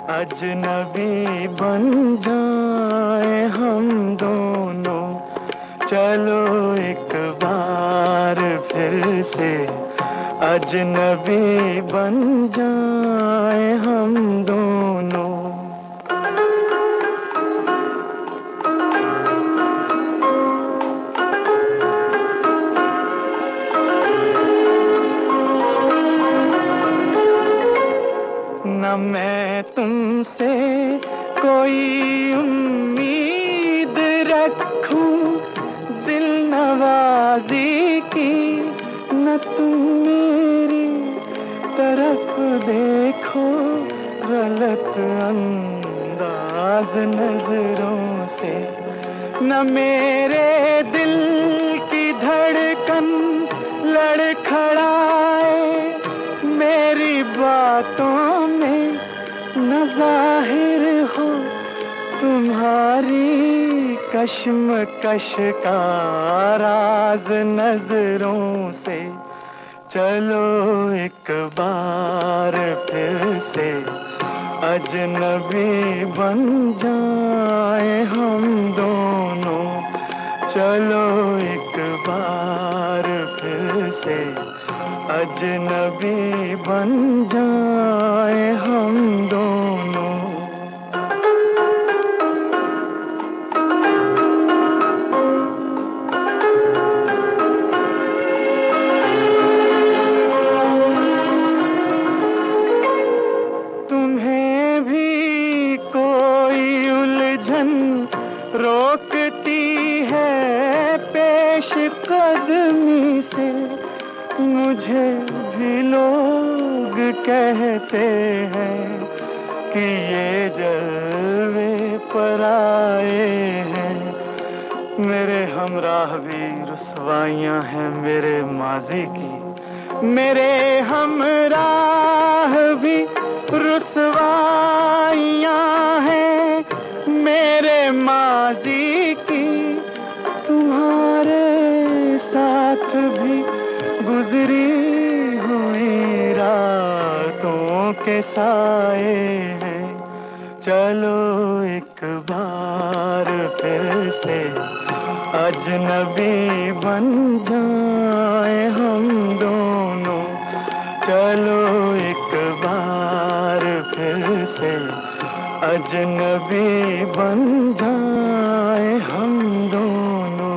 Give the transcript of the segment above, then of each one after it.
अजनबी बन जाए हम दोनों, चलो एक बार फिर से अजनबी बन जाए हम दोनों। न मैं तुमसे कोई उम्मीद रखूं दिल नवाजी की, न तुम मेरी तरफ देखो गलत अंदाज नजरों से। न मेरे दिल की धड़कन लड़खड़ाए मेरी बातों में, न जाहिर हो तुम्हारी कश्मकश का राज नजरों से। चलो एक बार फिर से अजनबी बन जाए हम दोनों, चलो एक बार फिर से अजनबी बन जाए हम दोनों। तुम्हें भी कोई उलझन रोकती है पेश कदमी से, मुझे भी लोग कहते हैं कि ये जलवे पर आए हैं। मेरे हमराह भी रुसवाइयां हैं मेरे माजी की, मेरे हमराह भी रुसवाइयां हैं मेरे माजी की। तुम्हारे साथ भी गुजरी हुई रातों के साए हैं, चलो एक बार फिर से अजनबी बन जाए हम दोनों, चलो एक बार फिर से अजनबी बन जाए हम दोनों।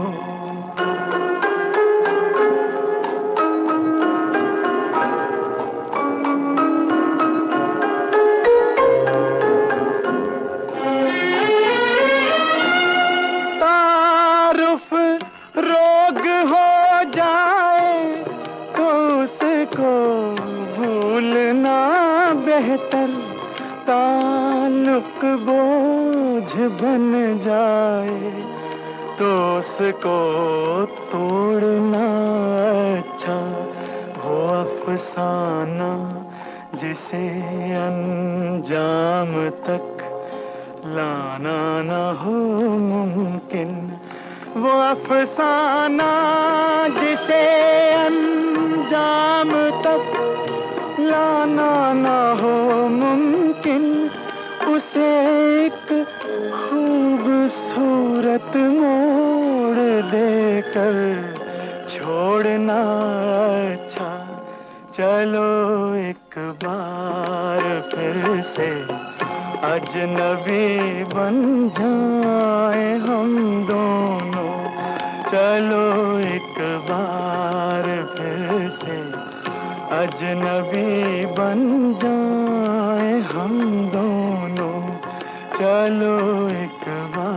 तारुफ रोग हो जाए तो उसको भूलना बेहतर, ताल्लुक बोझ बन जाए तो उसको तोड़ना अच्छा। वो अफसाना जिसे अंजाम तक लाना न हो मुमकिन, वो अफसाना जिसे अंजाम तक लाना न हो मुमकिन, उसे एक खूबसूरत मोड़ देकर छोड़ना अच्छा। चलो एक बार फिर से अजनबी बन जाए हम दोनों, चलो एक बार फिर से अजनबी बन जाए हम दोनों, चलो एक बार